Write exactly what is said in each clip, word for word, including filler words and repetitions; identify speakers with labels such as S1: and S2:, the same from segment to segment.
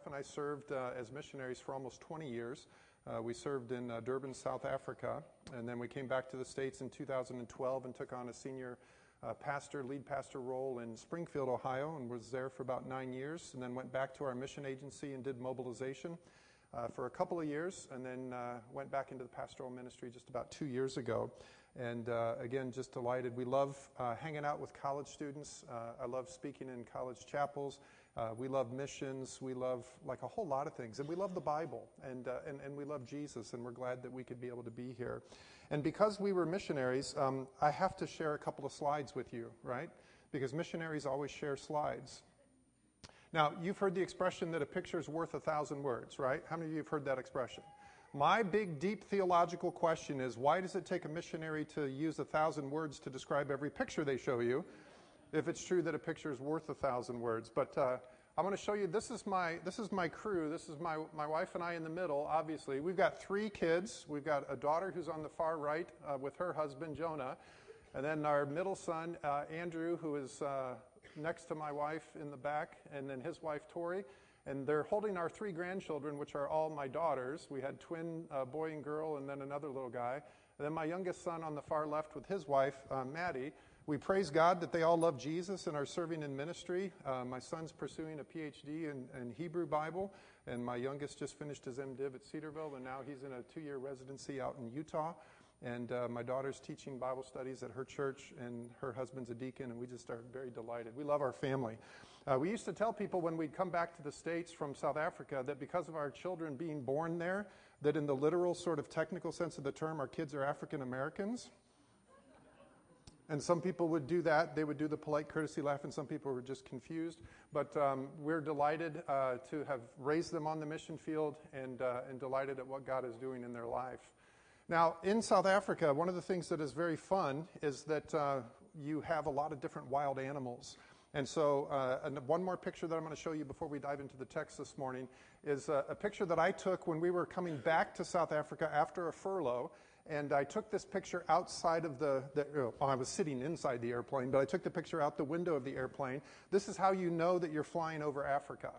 S1: wife and I served uh, as missionaries for almost twenty years. Uh, we served in uh, Durban, South Africa, and then we came back to the States in two thousand twelve and took on a senior uh, pastor, lead pastor role in Springfield, Ohio, and was there for about nine years, and then went back to our mission agency and did mobilization uh, for a couple of years, and then uh, went back into the pastoral ministry just about two years ago. And uh, again, just delighted. We love uh, hanging out with college students. Uh, I love speaking in college chapels. Uh, we love missions. We love like a whole lot of things. And we love the Bible. And, uh, and, and we love Jesus. And we're glad that we could be able to be here. And because we were missionaries, um, I have to share a couple of slides with you, right? Because missionaries always share slides. Now, you've heard the expression that a picture is worth a thousand words, right? How many of you have heard that expression? My big, deep theological question is, why does it take a missionary to use a thousand words to describe every picture they show you, if it's true that a picture is worth a thousand words? But uh, I'm going to show you, this is my this is my crew. This is my, my wife and I in the middle, obviously. We've got three kids. We've got a daughter who's on the far right uh, with her husband, Jonah. And then our middle son, uh, Andrew, who is uh, next to my wife in the back, and then his wife, Tori. And they're holding our three grandchildren, which are all my daughters. We had twin uh, boy and girl, and then another little guy. And then my youngest son on the far left with his wife, uh, Maddie. We praise God that they all love Jesus and are serving in ministry. Uh, my son's pursuing a P H D in, in Hebrew Bible, and my youngest just finished his MDiv at Cedarville, and now he's in a two-year residency out in Utah. And uh, my daughter's teaching Bible studies at her church, and her husband's a deacon, and we just are very delighted. We love our family. Uh, we used to tell people when we'd come back to the States from South Africa that because of our children being born there, that in the literal sort of technical sense of the term, our kids are African Americans. And some people would do that. They would do the polite courtesy laugh, and some people were just confused. But um, we're delighted uh, to have raised them on the mission field and, uh, and delighted at what God is doing in their life. Now, in South Africa, one of the things that is very fun is that uh, you have a lot of different wild animals. And so uh, and one more picture that I'm going to show you before we dive into the text this morning is a, a picture that I took when we were coming back to South Africa after a furlough. And I took this picture outside of the, the oh, I was sitting inside the airplane, but I took the picture out the window of the airplane. This is how you know that you're flying over Africa.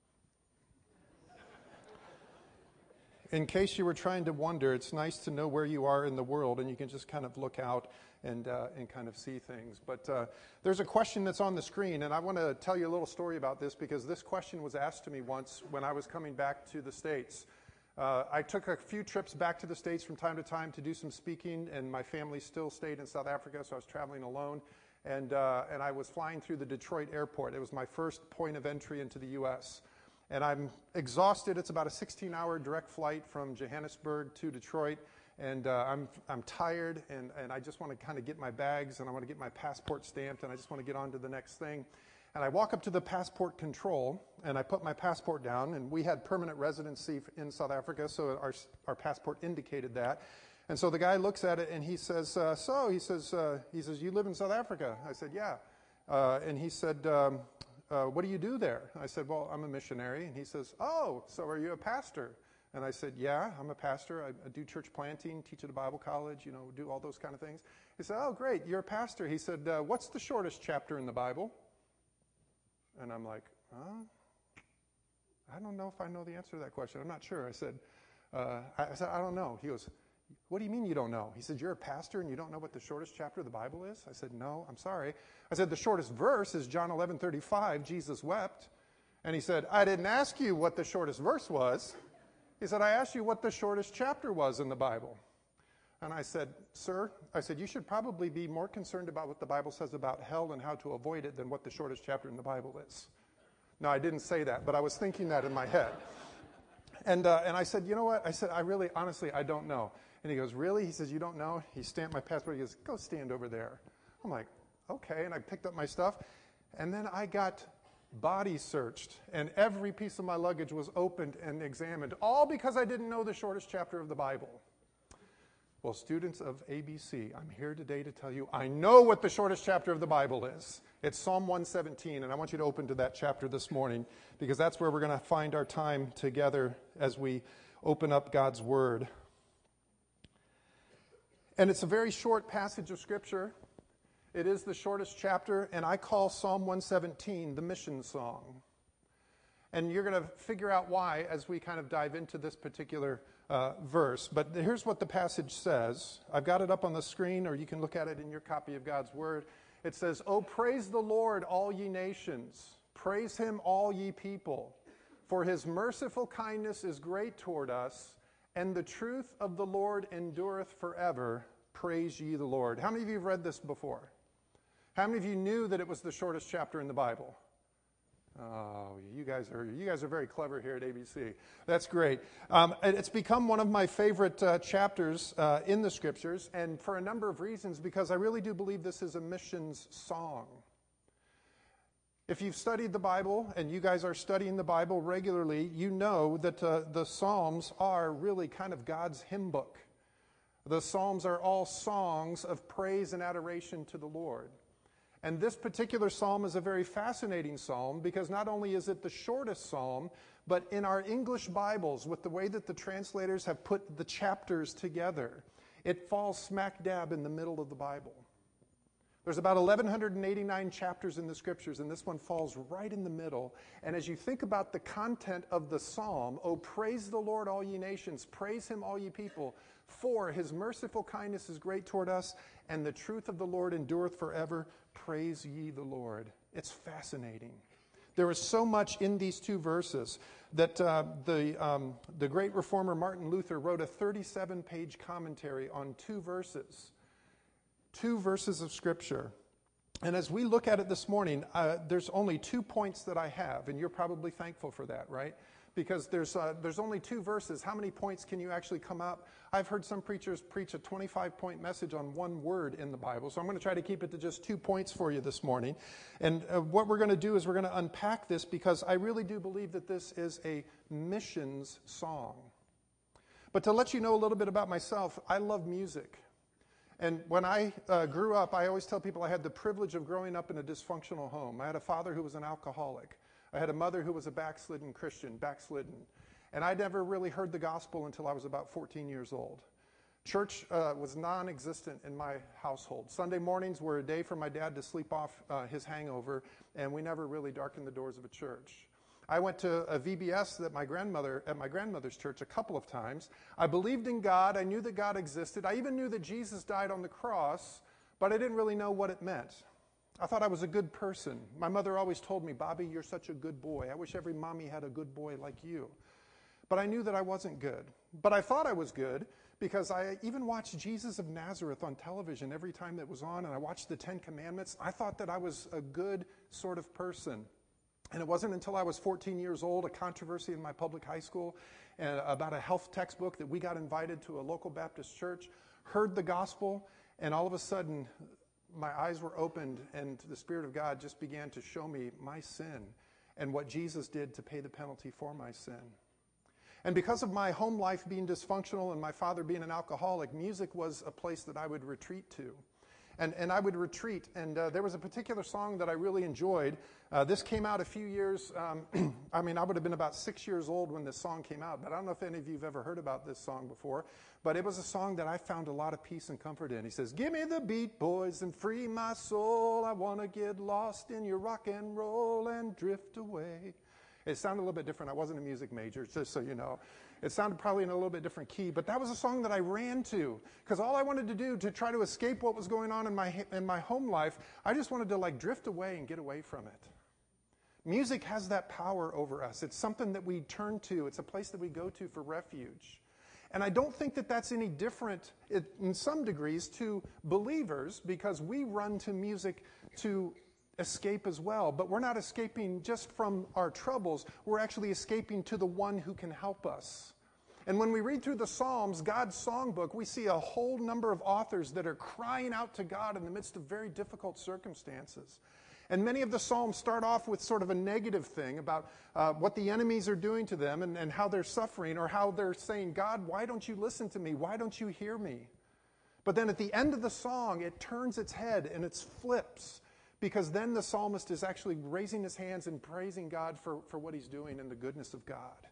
S1: In case you were trying to wonder, it's nice to know where you are in the world, and you can just kind of look out and uh, and kind of see things. But uh, there's a question that's on the screen, and I want to tell you a little story about this because this question was asked to me once when I was coming back to the States. Uh, I took a few trips back to the States from time to time to do some speaking, and my family still stayed in South Africa, so I was traveling alone. And uh, and I was flying through the Detroit airport. It was my first point of entry into the U S And I'm exhausted. It's about a sixteen-hour direct flight from Johannesburg to Detroit. And uh, I'm I'm tired, and, and I just want to kind of get my bags, and I want to get my passport stamped, and I just want to get on to the next thing. And I walk up to the passport control, and I put my passport down, and we had permanent residency in South Africa, so our our passport indicated that. And so the guy looks at it, and he says, uh, so, he says, uh, he says, you live in South Africa? I said, yeah. Uh, and he said, um, uh, what do you do there? I said, well, I'm a missionary. And he says, oh, so are you a pastor? And I said, yeah, I'm a pastor. I, I do church planting, teach at a Bible college, you know, do all those kind of things. He said, oh, great, you're a pastor. He said, uh, what's the shortest chapter in the Bible? And I'm like, huh? I don't know if I know the answer to that question. I'm not sure. I said, uh, I, I said, I don't know. He goes, what do you mean you don't know? He said, you're a pastor and you don't know what the shortest chapter of the Bible is? I said, no, I'm sorry. I said, the shortest verse is John eleven thirty-five, Jesus wept. And he said, I didn't ask you what the shortest verse was. He said, I asked you what the shortest chapter was in the Bible. And I said, sir, I said, you should probably be more concerned about what the Bible says about hell and how to avoid it than what the shortest chapter in the Bible is. No, I didn't say that, but I was thinking that in my head. And uh, and I said, you know what? I said, I really, honestly, I don't know. And he goes, really? He says, you don't know? He stamped my passport. He goes, go stand over there. I'm like, okay. And I picked up my stuff. And then I got body searched. And every piece of my luggage was opened and examined, all because I didn't know the shortest chapter of the Bible. Well, students of A B C, I'm here today to tell you I know what the shortest chapter of the Bible is. It's Psalm one seventeen, and I want you to open to that chapter this morning because that's where we're going to find our time together as we open up God's Word. And it's a very short passage of Scripture. It is the shortest chapter, and I call Psalm one seventeen the mission song. And you're going to figure out why as we kind of dive into this particular uh, verse. But here's what the passage says. I've got it up on the screen, or you can look at it in your copy of God's Word. It says, "Oh, praise the Lord, all ye nations. Praise him, all ye people. For his merciful kindness is great toward us, and the truth of the Lord endureth forever. Praise ye the Lord." How many of you have read this before? How many of you knew that it was the shortest chapter in the Bible? Oh, you guys are you guys are very clever here at A B C. That's great. Um, it's become one of my favorite uh, chapters uh, in the Scriptures, and for a number of reasons, because I really do believe this is a missions song. If you've studied the Bible, and you guys are studying the Bible regularly, you know that uh, the Psalms are really kind of God's hymn book. The Psalms are all songs of praise and adoration to the Lord. And this particular psalm is a very fascinating psalm because not only is it the shortest psalm, but in our English Bibles, with the way that the translators have put the chapters together, it falls smack dab in the middle of the Bible. There's about eleven eighty-nine chapters in the Scriptures, and this one falls right in the middle. And as you think about the content of the psalm, "Oh, praise the Lord, all ye nations, praise him, all ye people, for his merciful kindness is great toward us, and the truth of the Lord endureth forever. Praise ye the Lord." It's fascinating. There is so much in these two verses that uh, the, um, the great reformer Martin Luther wrote a thirty-seven page commentary on two verses. Two verses of Scripture. And as we look at it this morning, uh, there's only two points that I have, and you're probably thankful for that, right? Because there's uh, there's only two verses. How many points can you actually come up? I've heard some preachers preach a twenty-five point message on one word in the Bible, so I'm going to try to keep it to just two points for you this morning. And uh, what we're going to do is we're going to unpack this because I really do believe that this is a missions song. But to let you know a little bit about myself, I love music. And when I uh, grew up, I always tell people I had the privilege of growing up in a dysfunctional home. I had a father who was an alcoholic. I had a mother who was a backslidden Christian, backslidden. And I never really heard the gospel until I was about fourteen years old. Church uh, was non-existent in my household. Sunday mornings were a day for my dad to sleep off uh, his hangover, and we never really darkened the doors of a church. I went to a V B S that my grandmother, at my grandmother's church a couple of times. I believed in God. I knew that God existed. I even knew that Jesus died on the cross, but I didn't really know what it meant. I thought I was a good person. My mother always told me, "Bobby, you're such a good boy. I wish every mommy had a good boy like you." But I knew that I wasn't good. But I thought I was good because I even watched Jesus of Nazareth on television every time that was on, and I watched the Ten Commandments. I thought that I was a good sort of person. And it wasn't until I was fourteen years old, a controversy in my public high school uh, about a health textbook, that we got invited to a local Baptist church, heard the gospel, and all of a sudden my eyes were opened and the Spirit of God just began to show me my sin and what Jesus did to pay the penalty for my sin. And because of my home life being dysfunctional and my father being an alcoholic, music was a place that I would retreat to. And, and I would retreat, and uh, there was a particular song that I really enjoyed. Uh, this came out a few years, um, I mean, I would have been about six years old when this song came out, but I don't know if any of you have ever heard about this song before, but it was a song that I found a lot of peace and comfort in. He says, "Give me the beat, boys, and free my soul. I want to get lost in your rock and roll and drift away." It sounded a little bit different. I wasn't a music major, just so you know. It sounded probably in a little bit different key, but that was a song that I ran to because all I wanted to do to try to escape what was going on in my in my home life, I just wanted to like drift away and get away from it. Music has that power over us. It's something that we turn to. It's a place that we go to for refuge. And I don't think that that's any different in some degrees to believers because we run to music to escape as well. But we're not escaping just from our troubles. We're actually escaping to the one who can help us. And when we read through the Psalms, God's songbook, we see a whole number of authors that are crying out to God in the midst of very difficult circumstances. And many of the Psalms start off with sort of a negative thing about uh, what the enemies are doing to them and, and how they're suffering, or how they're saying, "God, why don't you listen to me? Why don't you hear me?" But then at the end of the song, it turns its head and it flips, because then the psalmist is actually raising his hands and praising God for, for what he's doing and the goodness of God.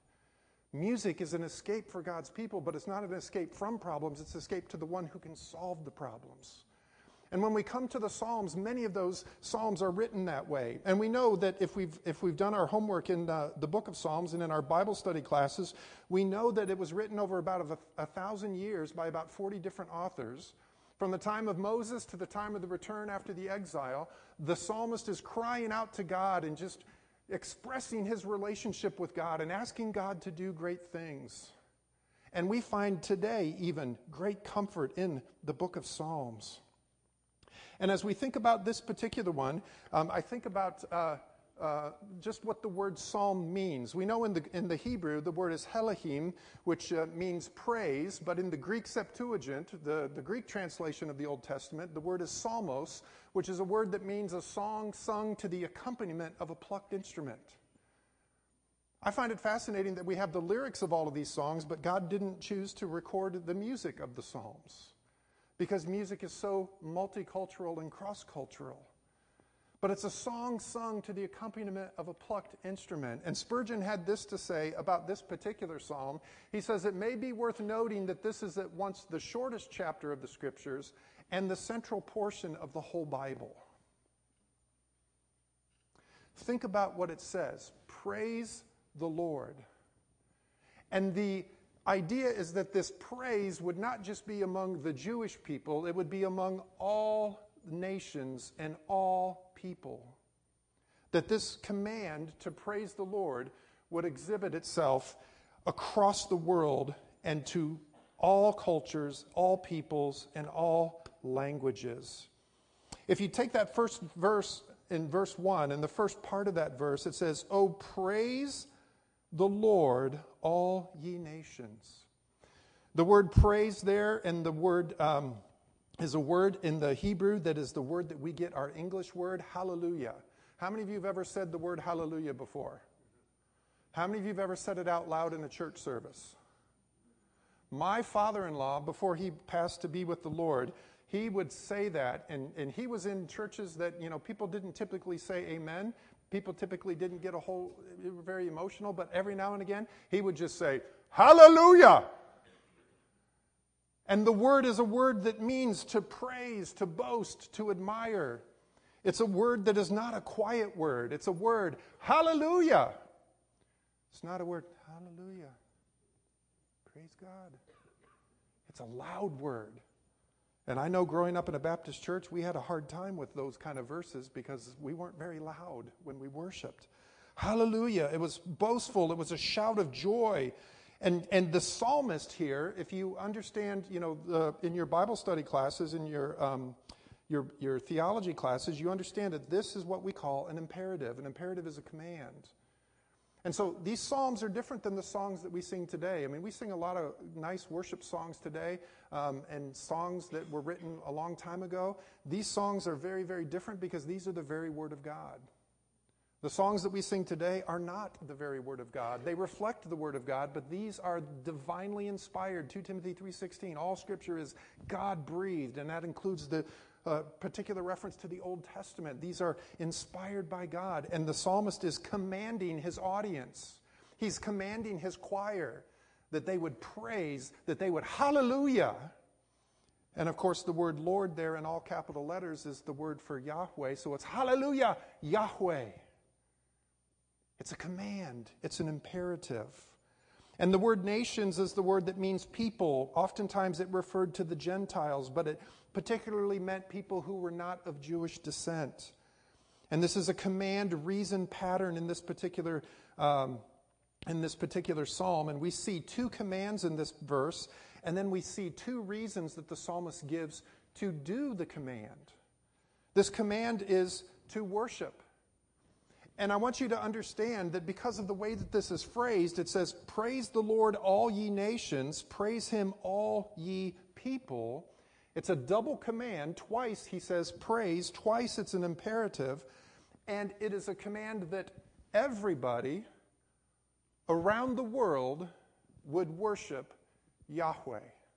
S1: Music is an escape for God's people, but it's not an escape from problems. It's an escape to the one who can solve the problems. And when we come to the Psalms, many of those Psalms are written that way. And we know that if we've, if we've done our homework in uh, the book of Psalms and in our Bible study classes, we know that it was written over about a, a thousand years by about forty different authors. From the time of Moses to the time of the return after the exile, the psalmist is crying out to God and just expressing his relationship with God and asking God to do great things. And we find today even great comfort in the book of Psalms. And as we think about this particular one, um, I think about uh, uh, just what the word psalm means. We know in the in the Hebrew, the word is helahim, which uh, means praise, but in the Greek Septuagint, the, the Greek translation of the Old Testament, the word is psalmos, which is a word that means a song sung to the accompaniment of a plucked instrument. I find it fascinating that we have the lyrics of all of these songs, but God didn't choose to record the music of the Psalms, because music is so multicultural and cross-cultural. But it's a song sung to the accompaniment of a plucked instrument. And Spurgeon had this to say about this particular psalm. He says, it may be worth noting that this is at once the shortest chapter of the Scriptures and the central portion of the whole Bible. Think about what it says. Praise the Lord. And the idea is that this praise would not just be among the Jewish people, it would be among all nations and all people. That this command to praise the Lord would exhibit itself across the world and to all cultures, all peoples, and all languages. If you take that first verse in verse one, and the first part of that verse, it says, "Oh, praise the Lord, all ye nations." The word praise there and the word um, is a word in the Hebrew that is the word that we get our English word, hallelujah. How many of you have ever said the word hallelujah before? How many of you have ever said it out loud in a church service? My father-in-law, before he passed to be with the Lord, he would say that, and, and he was in churches that, you know, people didn't typically say amen. People typically didn't get a whole, very emotional, but every now and again, he would just say, hallelujah. And the word is a word that means to praise, to boast, to admire. It's a word that is not a quiet word. It's a word, hallelujah. It's not a word, hallelujah. Praise God. It's a loud word. And I know growing up in a Baptist church, we had a hard time with those kind of verses because we weren't very loud when we worshiped. Hallelujah. It was boastful. It was a shout of joy. And and the psalmist here, if you understand, you know, the, in your Bible study classes, in your, um, your, your theology classes, you understand that this is what we call an imperative. An imperative is a command. And so these psalms are different than the songs that we sing today. I mean, we sing a lot of nice worship songs today um, and songs that were written a long time ago. These songs are very, very different because these are the very Word of God. The songs that we sing today are not the very Word of God. They reflect the Word of God, but these are divinely inspired. Second Timothy three sixteen, all Scripture is God-breathed, and that includes the uh, particular reference to the Old Testament. These are inspired by God, and the psalmist is commanding his audience. He's commanding his choir that they would praise, that they would hallelujah. And of course, the word Lord there in all capital letters is the word for Yahweh, so it's hallelujah, Yahweh. It's a command. It's an imperative. And the word nations is the word that means people. Oftentimes it referred to the Gentiles, but it particularly meant people who were not of Jewish descent. And this is a command reason pattern in this particular um, in this particular psalm. And we see two commands in this verse, and then we see two reasons that the psalmist gives to do the command. This command is to worship. And I want you to understand that because of the way that this is phrased, it says, praise the Lord, all ye nations, praise him, all ye people. It's a double command. Twice he says praise, twice it's an imperative, and it is a command that everybody around the world would worship Yahweh.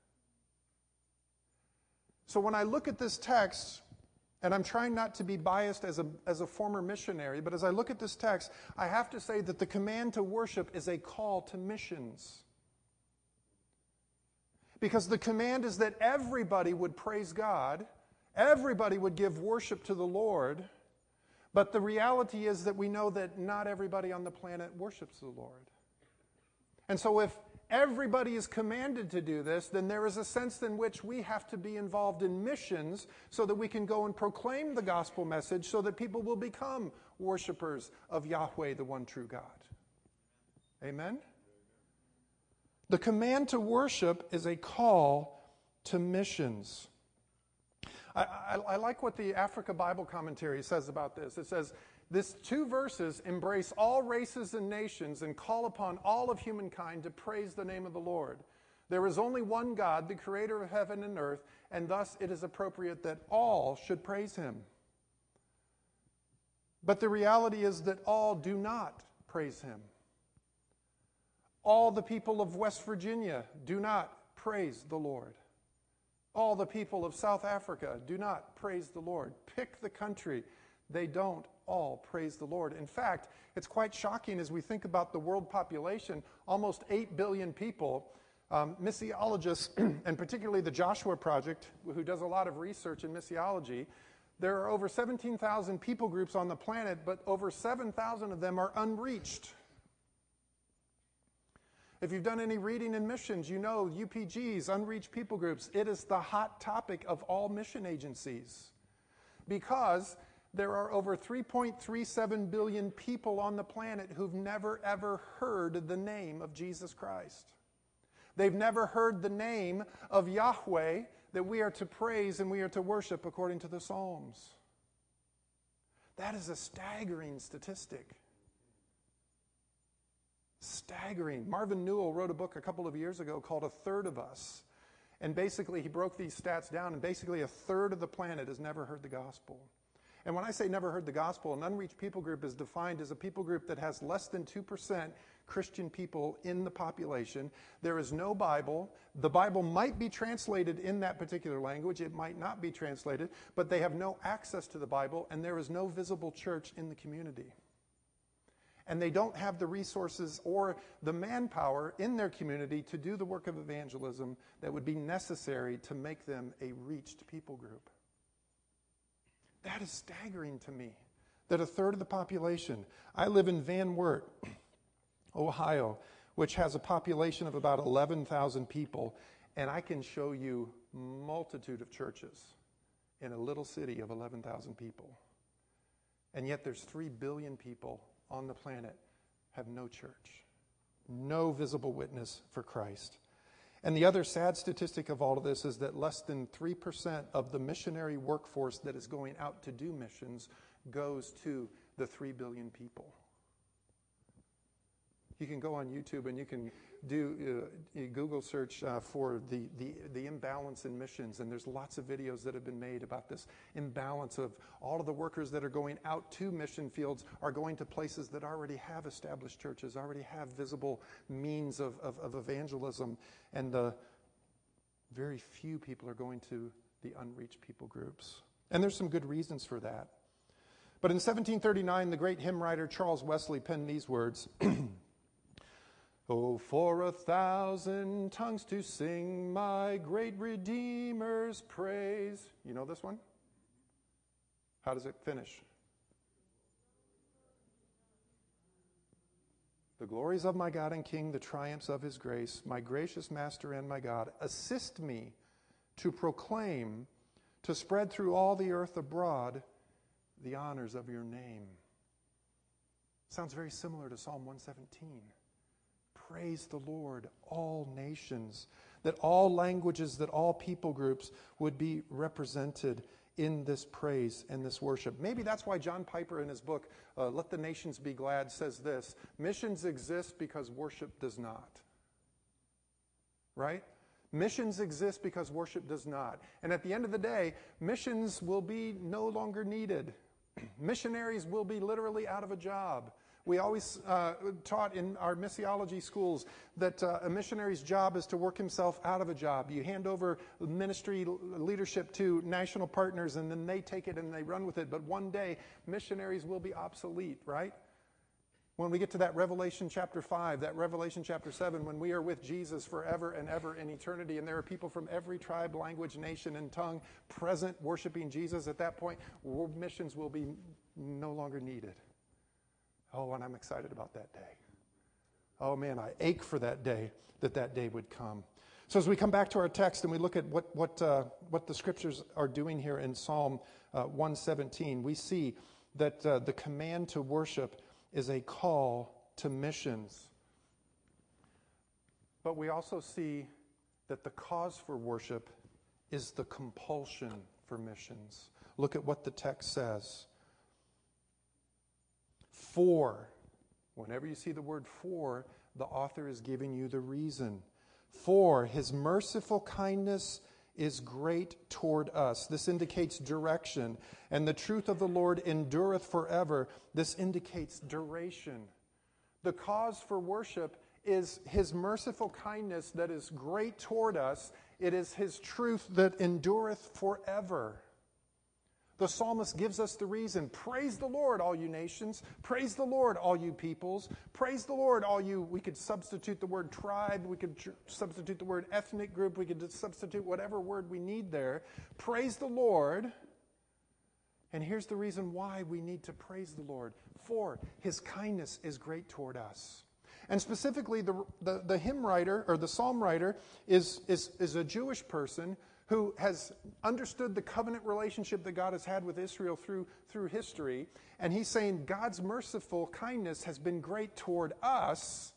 S1: So when I look at this text, and I'm trying not to be biased as a, as a former missionary, but as I look at this text, I have to say that the command to worship is a call to missions. Because the command is that everybody would praise God, Everybody would give worship to the Lord, but the reality is that we know that not everybody on the planet worships the Lord. And so if everybody is commanded to do this, then there is a sense in which we have to be involved in missions so that we can go and proclaim the gospel message so that people will become worshipers of Yahweh, the one true God. Amen? The command to worship is a call to missions. I, I, I like what the Africa Bible Commentary says about this. It says, these two verses embrace all races and nations and call upon all of humankind to praise the name of the Lord. There is only one God, the creator of heaven and earth, and thus it is appropriate that all should praise him. But the reality is that all do not praise him. All the people of West Virginia do not praise the Lord. All the people of South Africa do not praise the Lord. Pick the country. They don't all praise the Lord. In fact, it's quite shocking as we think about the world population, almost eight billion people. Um, missiologists, and particularly the Joshua Project, who does a lot of research in missiology, there are over seventeen thousand people groups on the planet, but over seven thousand of them are unreached. If you've done any reading in missions, you know U P Gs, unreached people groups, it is the hot topic of all mission agencies because there are over three point three seven billion people on the planet who've never ever heard the name of Jesus Christ. They've never heard the name of Yahweh that we are to praise and we are to worship according to the Psalms. That is a staggering statistic. Staggering. Marvin Newell wrote a book a couple of years ago called A Third of Us. And basically he broke these stats down, and basically a third of the planet has never heard the gospel. And when I say never heard the gospel, an unreached people group is defined as a people group that has less than two percent Christian people in the population. There is no Bible. The Bible might be translated in that particular language. It might not be translated, but they have no access to the Bible, and there is no visible church in the community. And they don't have the resources or the manpower in their community to do the work of evangelism that would be necessary to make them a reached people group. That is staggering to me, that a third of the population. I live in Van Wert, Ohio, which has a population of about eleven thousand people, and I can show you multitude of churches in a little city of eleven thousand people. And yet there's three billion people on the planet have no church, no visible witness for Christ. And the other sad statistic of all of this is that less than three percent of the missionary workforce that is going out to do missions goes to the three billion people. You can go on YouTube and you can do uh, a Google search uh, for the, the, the imbalance in missions, and there's lots of videos that have been made about this imbalance of all of the workers that are going out to mission fields are going to places that already have established churches, already have visible means of, of, of evangelism, and the very few people are going to the unreached people groups. And there's some good reasons for that. But in seventeen thirty-nine, the great hymn writer Charles Wesley penned these words, "Oh, for a thousand tongues to sing my great Redeemer's praise." You know this one? How does it finish? "The glories of my God and King, the triumphs of his grace, my gracious Master and my God, assist me to proclaim, to spread through all the earth abroad the honors of your name." Sounds very similar to Psalm one seventeen. Praise the Lord, all nations, that all languages, that all people groups would be represented in this praise and this worship. Maybe that's why John Piper in his book, uh, Let the Nations Be Glad, says this: missions exist because worship does not. Right? Missions exist because worship does not. And at the end of the day, missions will be no longer needed. Missionaries will be literally out of a job. We always uh, taught in our missiology schools that uh, a missionary's job is to work himself out of a job. You hand over ministry leadership to national partners, and then they take it and they run with it. But one day, missionaries will be obsolete, right? When we get to that Revelation chapter five, that Revelation chapter seven, when we are with Jesus forever and ever in eternity, and there are people from every tribe, language, nation, and tongue present worshiping Jesus, at that point, world missions will be no longer needed. Oh, and I'm excited about that day. Oh man, I ache for that day, that that day would come. So as we come back to our text and we look at what what uh, what the scriptures are doing here in Psalm uh, one seventeen, we see that uh, the command to worship is a call to missions. But we also see that the cause for worship is the compulsion for missions. Look at what the text says. For, whenever you see the word for, the author is giving you the reason. For his merciful kindness is great toward us. This indicates direction. And the truth of the Lord endureth forever. This indicates duration. The cause for worship is his merciful kindness that is great toward us. It is his truth that endureth forever. The psalmist gives us the reason. Praise the Lord, all you nations. Praise the Lord, all you peoples. Praise the Lord, all you, we could substitute the word tribe. We could tr- substitute the word ethnic group. We could just substitute whatever word we need there. Praise the Lord. And here's the reason why we need to praise the Lord. For his kindness is great toward us. And specifically, the, the, the hymn writer, or the psalm writer, is, is, is a Jewish person who has understood the covenant relationship that God has had with Israel through, through history. And he's saying God's merciful kindness has been great toward us,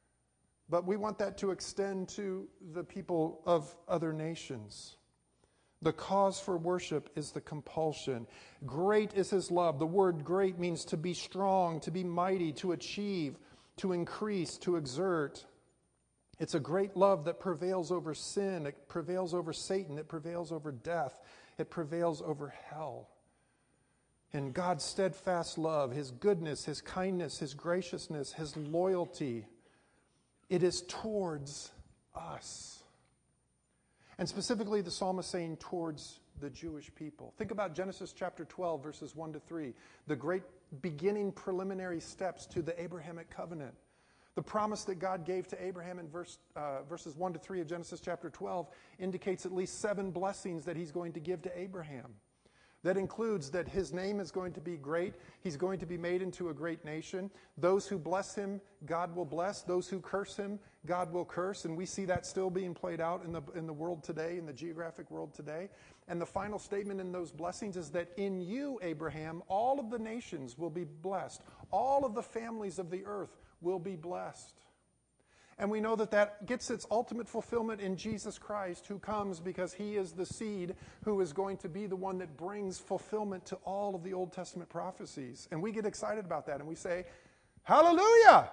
S1: but we want that to extend to the people of other nations. The cause for worship is the compulsion. Great is his love. The word great means to be strong, to be mighty, to achieve, to increase, to exert. It's a great love that prevails over sin. It prevails over Satan. It prevails over death. It prevails over hell. And God's steadfast love, his goodness, his kindness, his graciousness, his loyalty, it is towards us. And specifically, the psalmist saying towards the Jewish people. Think about Genesis chapter twelve, verses one to three, the great beginning preliminary steps to the Abrahamic covenant. The promise that God gave to Abraham in verse, uh, verses one to three of Genesis chapter twelve indicates at least seven blessings that he's going to give to Abraham. That includes that his name is going to be great. He's going to be made into a great nation. Those who bless him, God will bless. Those who curse him, God will curse. And we see that still being played out in the, in the world today, in the geographic world today. And the final statement in those blessings is that in you, Abraham, all of the nations will be blessed. All of the families of the earth will be blessed. And we know that that gets its ultimate fulfillment in Jesus Christ, who comes because he is the seed who is going to be the one that brings fulfillment to all of the Old Testament prophecies. And we get excited about that and we say, hallelujah!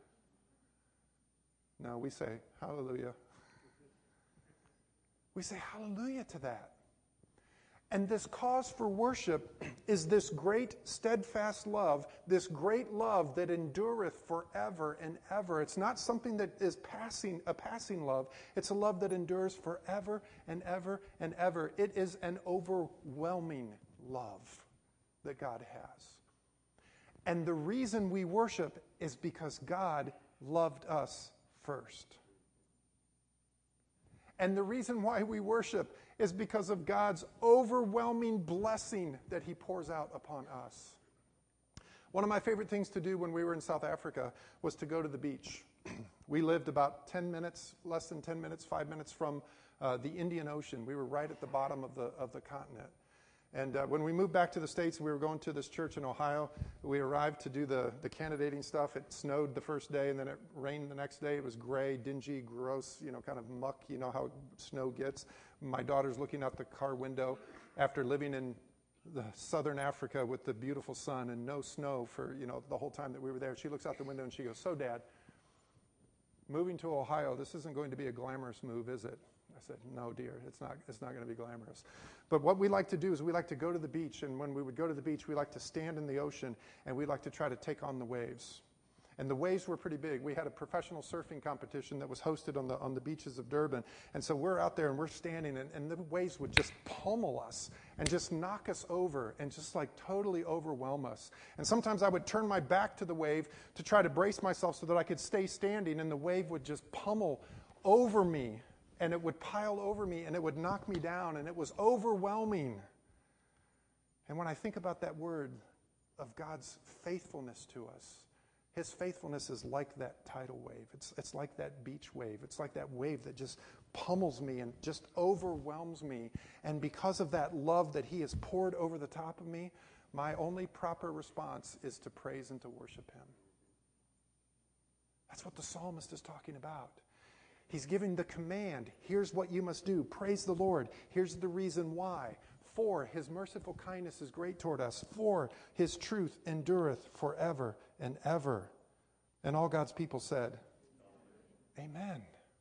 S1: No, we say, hallelujah. We say hallelujah to that. And this cause for worship is this great steadfast love, this great love that endureth forever and ever. It's not something that is passing, a passing love. It's a love that endures forever and ever and ever. It is an overwhelming love that God has. And the reason we worship is because God loved us first. And the reason why we worship is because of God's overwhelming blessing that he pours out upon us. One of my favorite things to do when we were in South Africa was to go to the beach. We lived about ten minutes, less than ten minutes, five minutes from uh, the Indian Ocean. We were right at the bottom of the of the continent. And uh, when we moved back to the States, we were going to this church in Ohio. We arrived to do the, the candidating stuff. It snowed the first day, and then it rained the next day. It was gray, dingy, gross, you know, kind of muck, you know how snow gets. My daughter's looking out the car window after living in the southern Africa with the beautiful sun and no snow for, you know, the whole time that we were there. She looks out the window and she goes, "So, Dad, moving to Ohio, this isn't going to be a glamorous move, is it?" I said, "No, dear, it's not It's not going to be glamorous." But what we like to do is we like to go to the beach, and when we would go to the beach, we like to stand in the ocean, and we like to try to take on the waves. And the waves were pretty big. We had a professional surfing competition that was hosted on the on the beaches of Durban. And so we're out there and we're standing, and, and the waves would just pummel us and just knock us over and just like totally overwhelm us. And sometimes I would turn my back to the wave to try to brace myself so that I could stay standing, and the wave would just pummel over me, and it would pile over me, and it would knock me down, and it was overwhelming. And when I think about that word of God's faithfulness to us, His faithfulness is like that tidal wave. It's, it's like that beach wave. It's like that wave that just pummels me and just overwhelms me. And because of that love that He has poured over the top of me, my only proper response is to praise and to worship Him. That's what the psalmist is talking about. He's giving the command. Here's what you must do. Praise the Lord. Here's the reason why. For His merciful kindness is great toward us. For His truth endureth forever and ever. And all God's people said, Amen.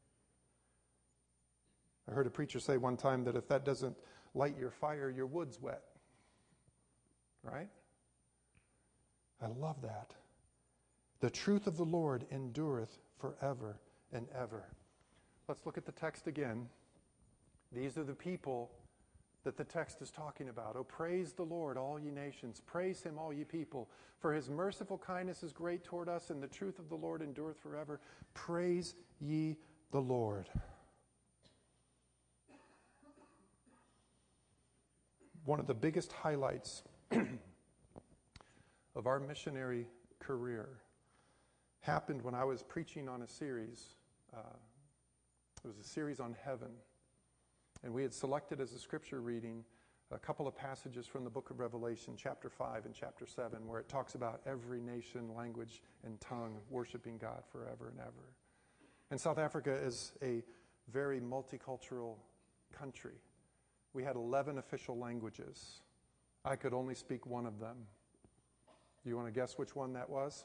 S1: I heard a preacher say one time that if that doesn't light your fire, your wood's wet. Right? I love that. The truth of the Lord endureth forever and ever. Let's look at the text again. These are the people that the text is talking about. Oh, praise the Lord, all ye nations. Praise Him, all ye people. For His merciful kindness is great toward us, and the truth of the Lord endureth forever. Praise ye the Lord. One of the biggest highlights of our missionary career happened when I was preaching on a series. Uh, it was a series on heaven. And we had selected as a scripture reading a couple of passages from the book of Revelation, chapter five and chapter seven, where it talks about every nation, language, and tongue worshiping God forever and ever. And South Africa is a very multicultural country. We had eleven official languages. I could only speak one of them. Do you want to guess which one that was?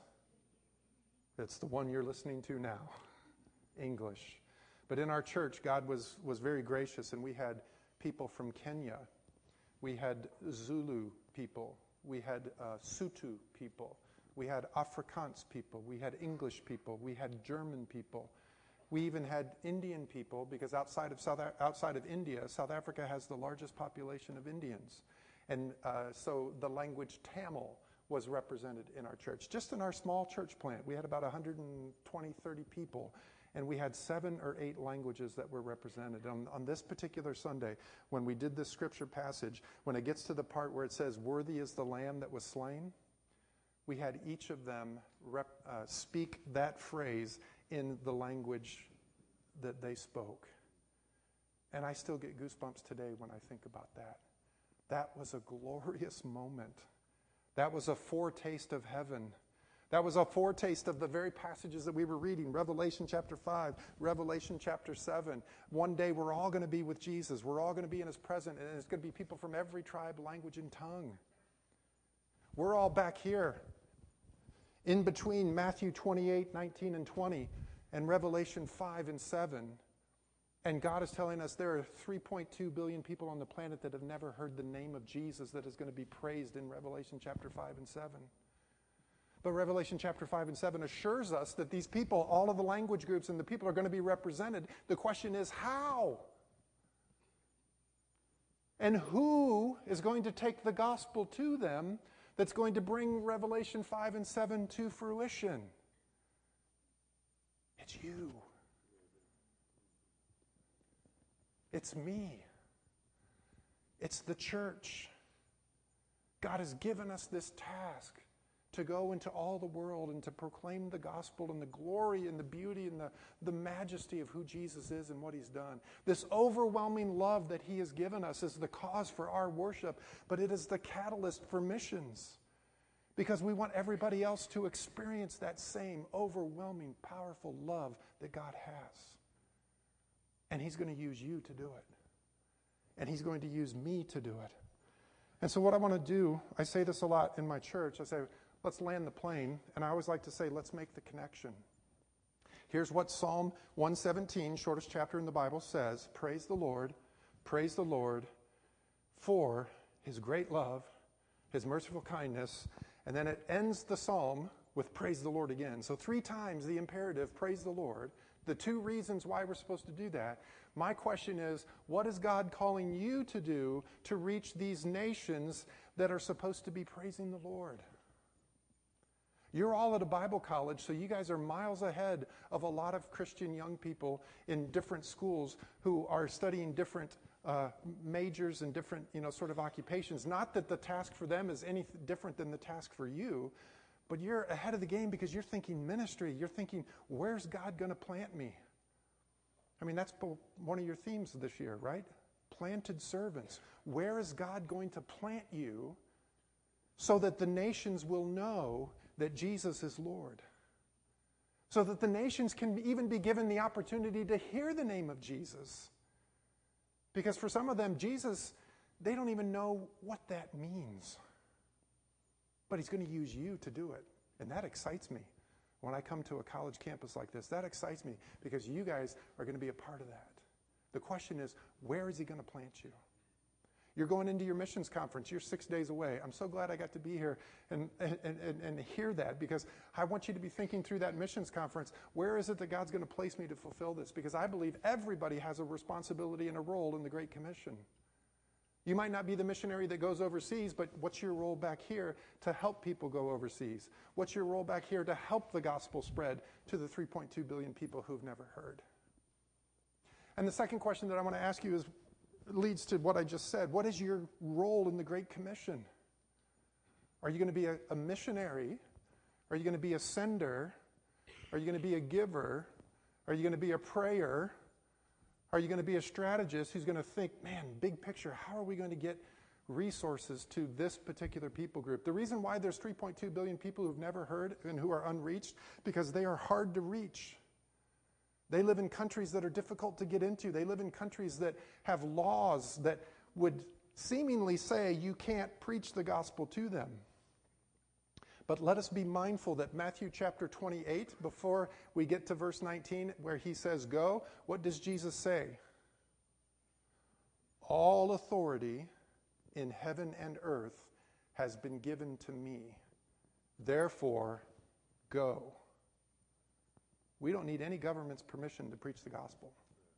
S1: It's the one you're listening to now, English. But in our church, God was, was very gracious, and we had people from Kenya. We had Zulu people. We had uh, Sotho people. We had Afrikaans people. We had English people. We had German people. We even had Indian people, because outside of South outside of India, South Africa has the largest population of Indians. And uh, so the language Tamil was represented in our church. Just in our small church plant, we had about one hundred twenty, thirty people. And we had seven or eight languages that were represented. On, on this particular Sunday, when we did this scripture passage, when it gets to the part where it says, "Worthy is the Lamb that was slain," we had each of them rep, uh, speak that phrase in the language that they spoke. And I still get goosebumps today when I think about that. That was a glorious moment. That was a foretaste of heaven. That was a foretaste of the very passages that we were reading, Revelation chapter five, Revelation chapter seven. One day we're all going to be with Jesus. We're all going to be in His presence, and it's going to be people from every tribe, language, and tongue. We're all back here in between Matthew twenty-eight, nineteen, and twenty, and Revelation five and seven. And God is telling us there are three point two billion people on the planet that have never heard the name of Jesus that is going to be praised in Revelation chapter five and seven. But Revelation chapter five and seven assures us that these people, all of the language groups and the people are going to be represented. The question is how? And who is going to take the gospel to them that's going to bring Revelation five and seven to fruition? It's you. It's me. It's the church. God has given us this task to go into all the world and to proclaim the gospel and the glory and the beauty and the, the majesty of who Jesus is and what He's done. This overwhelming love that He has given us is the cause for our worship, but it is the catalyst for missions, because we want everybody else to experience that same overwhelming, powerful love that God has. And He's going to use you to do it. And He's going to use me to do it. And so what I want to do, I say this a lot in my church, I say, let's land the plane. And I always like to say, let's make the connection. Here's what Psalm one seventeen, shortest chapter in the Bible, says. Praise the Lord, praise the Lord for His great love, His merciful kindness. And then it ends the psalm with praise the Lord again. So three times the imperative, praise the Lord. The two reasons why we're supposed to do that. My question is, what is God calling you to do to reach these nations that are supposed to be praising the Lord? You're all at a Bible college, so you guys are miles ahead of a lot of Christian young people in different schools who are studying different uh, majors and different, you know, sort of occupations. Not that the task for them is any different than the task for you, but you're ahead of the game because you're thinking ministry. You're thinking, where's God going to plant me? I mean, that's one of your themes this year, right? Planted servants. Where is God going to plant you so that the nations will know that Jesus is Lord? So that the nations can even be given the opportunity to hear the name of Jesus. Because for some of them, Jesus, they don't even know what that means. But he's going to use you to do it. And that excites me. When I come to a college campus like this, that excites me because you guys are going to be a part of that. The question is, where is he going to plant you? You're going into your missions conference. You're six days away. I'm so glad I got to be here and, and, and, and hear that, because I want you to be thinking through that missions conference. Where is it that God's going to place me to fulfill this? Because I believe everybody has a responsibility and a role in the Great Commission. You might not be the missionary that goes overseas, but what's your role back here to help people go overseas? What's your role back here to help the gospel spread to the three point two billion people who've never heard? And the second question that I want to ask you is, leads to what I just said. What is your role in the Great Commission? Are you going to be a, a missionary? Are you going to be a sender? Are you going to be a giver? Are you going to be a prayer? Are you going to be a strategist who's going to think, man, big picture, how are we going to get resources to this particular people group? The reason why there's three point two billion people who've never heard and who are unreached, because they are hard to reach. They live in countries that are difficult to get into. They live in countries that have laws that would seemingly say you can't preach the gospel to them. But let us be mindful that Matthew chapter twenty-eight, before we get to verse nineteen, where he says, go, what does Jesus say? All authority in heaven and earth has been given to me. Therefore, go. We don't need any government's permission to preach the gospel.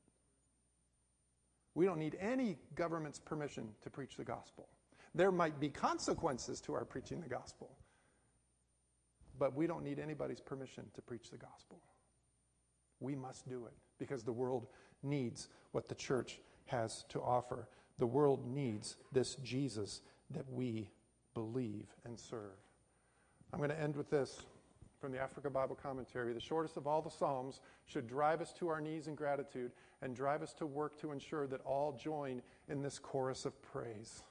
S1: We don't need any government's permission to preach the gospel. There might be consequences to our preaching the gospel, but we don't need anybody's permission to preach the gospel. We must do it because the world needs what the church has to offer. The world needs this Jesus that we believe and serve. I'm going to end with this from the Africa Bible Commentary. The shortest of all the Psalms should drive us to our knees in gratitude and drive us to work to ensure that all join in this chorus of praise.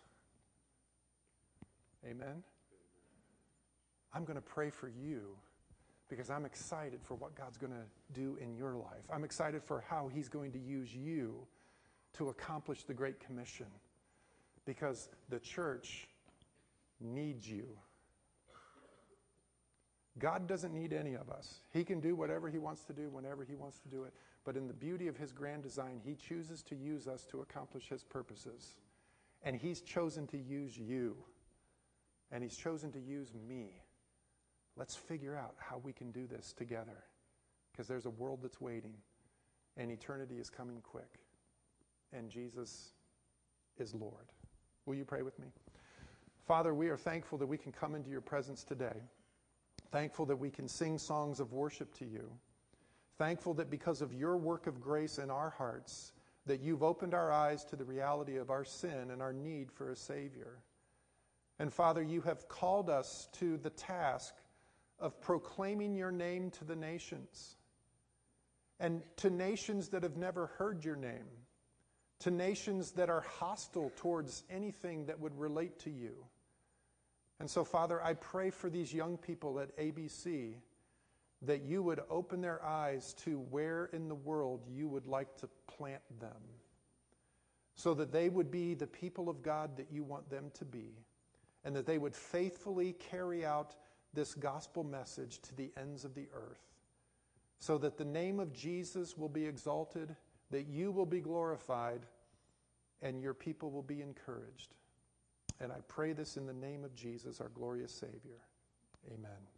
S1: Amen? I'm going to pray for you because I'm excited for what God's going to do in your life. I'm excited for how he's going to use you to accomplish the Great Commission, because the church needs you. God doesn't need any of us. He can do whatever he wants to do whenever he wants to do it. But in the beauty of his grand design, he chooses to use us to accomplish his purposes. And he's chosen to use you. And he's chosen to use me. Let's figure out how we can do this together, because there's a world that's waiting, and eternity is coming quick, and Jesus is Lord. Will you pray with me? Father, we are thankful that we can come into your presence today. Thankful that we can sing songs of worship to you. Thankful that because of your work of grace in our hearts, that you've opened our eyes to the reality of our sin and our need for a Savior. And Father, you have called us to the task of proclaiming your name to the nations, and to nations that have never heard your name, to nations that are hostile towards anything that would relate to you. And so, Father, I pray for these young people at A B C that you would open their eyes to where in the world you would like to plant them, so that they would be the people of God that you want them to be, and that they would faithfully carry out this gospel message to the ends of the earth, so that the name of Jesus will be exalted, that you will be glorified, and your people will be encouraged. And I pray this in the name of Jesus, our glorious Savior. Amen.